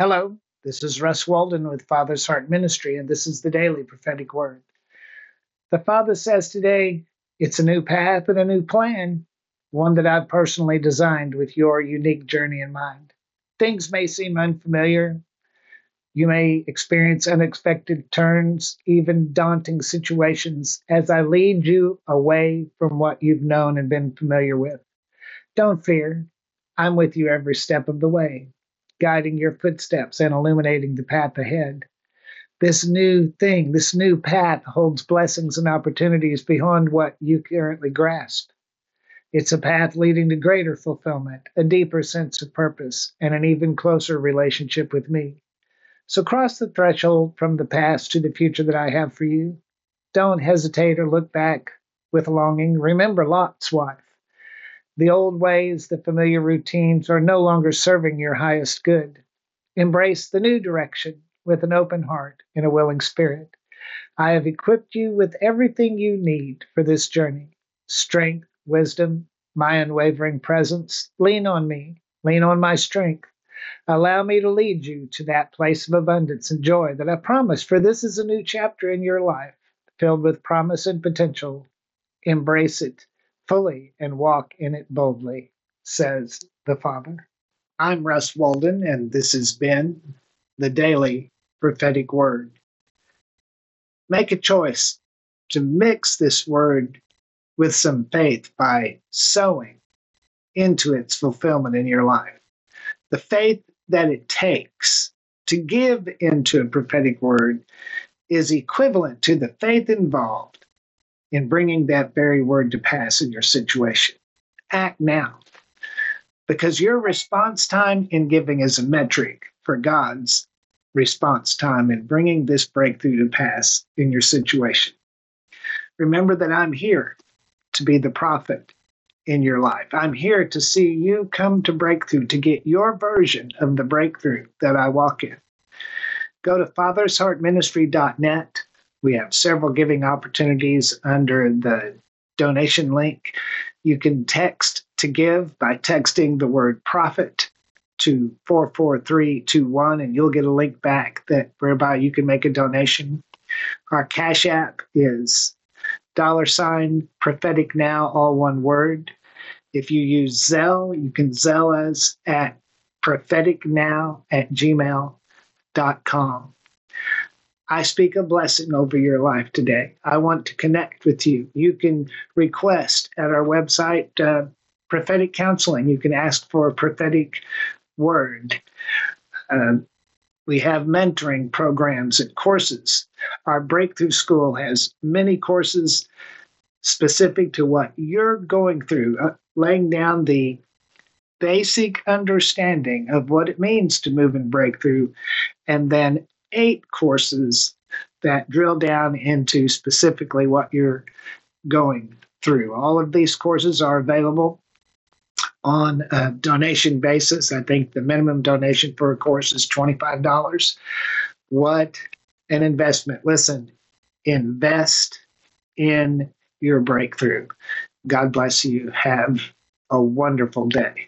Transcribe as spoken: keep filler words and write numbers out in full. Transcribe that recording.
Hello, this is Russ Walden with Father's Heart Ministry, and this is the Daily Prophetic Word. The Father says today, it's a new path and a new plan, one that I've personally designed with your unique journey in mind. Things may seem unfamiliar. You may experience unexpected turns, even daunting situations, as I lead you away from what you've known and been familiar with. Don't fear. I'm with you every step of the way, guiding your footsteps and illuminating the path ahead. This new thing, this new path holds blessings and opportunities beyond what you currently grasp. It's a path leading to greater fulfillment, a deeper sense of purpose, and an even closer relationship with me. So cross the threshold from the past to the future that I have for you. Don't hesitate or look back with longing. Remember Lot's wife. The old ways, the familiar routines are no longer serving your highest good. Embrace the new direction with an open heart and a willing spirit. I have equipped you with everything you need for this journey: strength, wisdom, my unwavering presence. Lean on me, lean on my strength. Allow me to lead you to that place of abundance and joy that I promised, for this is a new chapter in your life, filled with promise and potential. Embrace it fully and walk in it boldly, says the Father. I'm Russ Walden, and this has been the Daily Prophetic Word. Make a choice to mix this word with some faith by sowing into its fulfillment in your life. The faith that it takes to give into a prophetic word is equivalent to the faith involved in bringing that very word to pass in your situation. Act now, because your response time in giving is a metric for God's response time in bringing this breakthrough to pass in your situation. Remember that I'm here to be the prophet in your life. I'm here to see you come to breakthrough, to get your version of the breakthrough that I walk in. Go to fathers heart ministry dot net. We have several giving opportunities under the donation link. You can text to give by texting the word prophet to four four three two one, and you'll get a link back that whereby you can make a donation. Our Cash App is dollar sign prophetic now, all one word. If you use Zelle, you can Zelle us at propheticnow at gmail dot com. I speak a blessing over your life today. I want to connect with you. You can request at our website uh, prophetic counseling. You can ask for a prophetic word. Uh, we have mentoring programs and courses. Our Breakthrough School has many courses specific to what you're going through, uh, laying down the basic understanding of what it means to move in breakthrough, and then eight courses that drill down into specifically what you're going through. All of these courses are available on a donation basis. I think the minimum donation for a course is twenty-five dollars. What an investment. Listen, invest in your breakthrough. God bless you. Have a wonderful day.